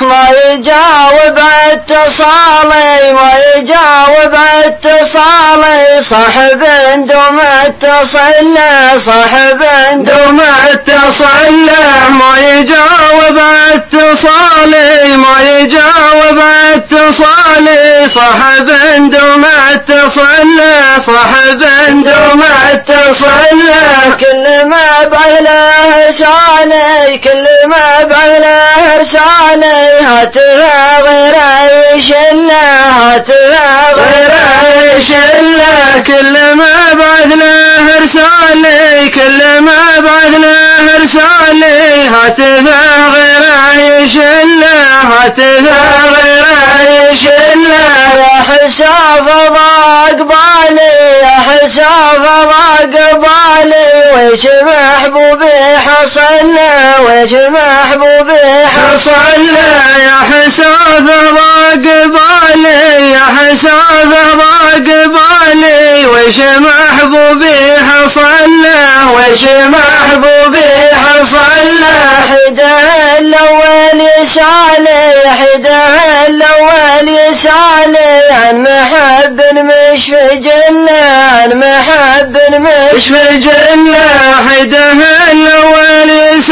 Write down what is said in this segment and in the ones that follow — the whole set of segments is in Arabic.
ما يجاوب اتصالي ما يجاوب اتصالي صاحب دوم اتصل صاحب دوم اتصل ما يجاوب اتصالي ما يجاوب اتصالي صاحب دوم اتصل صاحب دوم اتصل كل ما بعله رسالي كل ما بعله رسالي هاتها غير يشله هاتها غير يشله كل ما بعله رسالي كل ما بعله رسالي هاتها غير يشله هاتها غير يشله يا حساب ضاق بالي يا حساب ضاق بالي ويش محبوبي حصل ويش محبوبي حصل يا حساب ضاق بالي يا حساب ضاق بالي ويش محبوبي حصل ويش محبوبي حصل حده الاول يسالي حده الاول يسالي عن محب مش في جنة عن محب مش في جنة حده الاول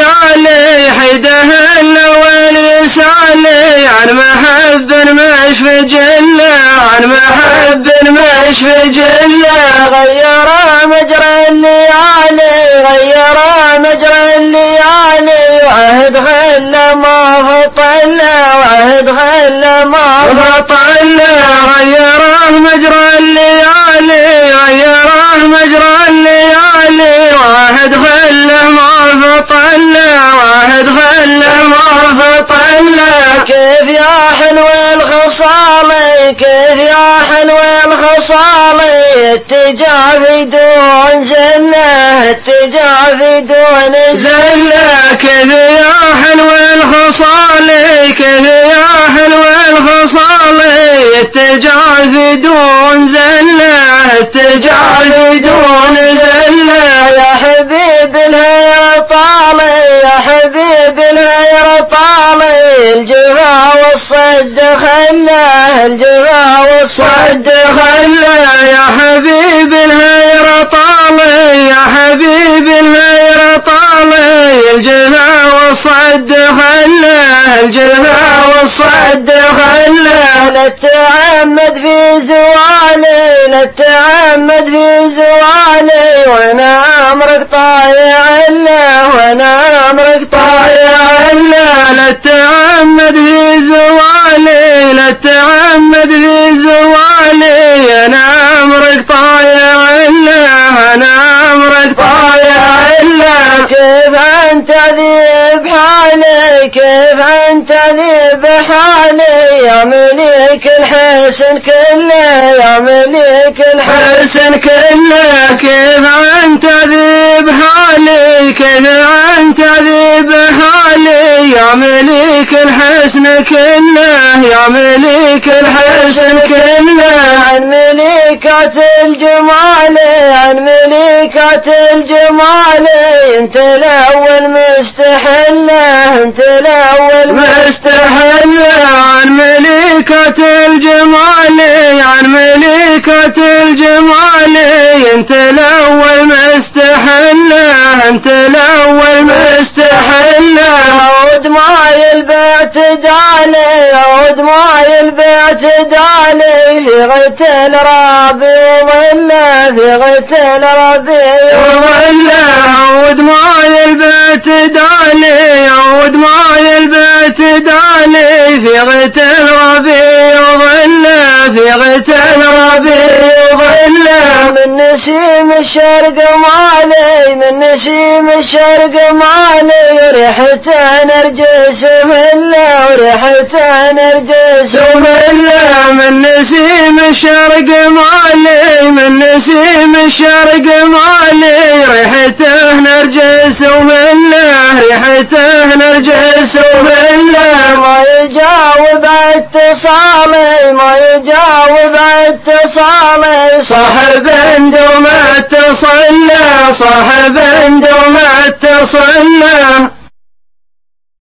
يسالي حده الاول يسالي عن محب مش في جنة عن محب مش في جنة غير مجرى الليالي غير مجرى الليالي وعهد غل ما فطل وعهد غل ما فطل غيره مجرى الليالي غيره مجرى الليالي وعهد غل ما فطل وعهد غل ما فطل كيف يا حلو الخصالي كيف يا حلو الخصالي التجافي دون زله التجافي دون زله كيف يا حلو الخصالي كيف يا حلو الخصالي التجافي دون زله التجافي دون زله يا حبيب الهير طالي يا حبيب الهير طالي الجفا والصد خله الجفا والصد خله يا حبيب الهير طالي يا حبيب الهير طالي الجفا والصد خله الجفا والصد خله لا تتعمد في زوالي لا تتعمد في زوالي وانا امرك طايع له وانا امرك طايع له لا تتعمد في زوالي لا تتعمد في زوالي انا امرك طايع له انا امرك طايع له كيف انت ذيب حالي كيف انت ذيب حالي يا مليك الحسن كله يا مليك الحسن كله كيف انت ذيب حالي كيف انت ذيب حالي يا مليك الحسن كله يا مليك الحسن كله عن مليكة الجمال عن مليكة الجمال انت الاول مستحله انت الاول مستحله عن مليكة الجمال عن مليكة الجمال انت الاول مستحله انت الاول مستحله عود معي البيت دالي عود معي البيت دالي في غيت الربيع وظله في غيت الربيع وظله عود معي البيت دالي عود معي البيت دالي في غيت الربيع وظله في غيت الربيع وظله من نسيم الشرق مالي من نسيم الشرق مالي ريحته نرجس وهله وريحته نرجس وهله من نسيم الشرق مالي من نسيم الشرق مالي ريحته نرجس وهله ريحته نرجس وهله ما يجاوب اتصالي ما يجاوب اتصالي صاحب دوم اتصل صاحب دوم اتصل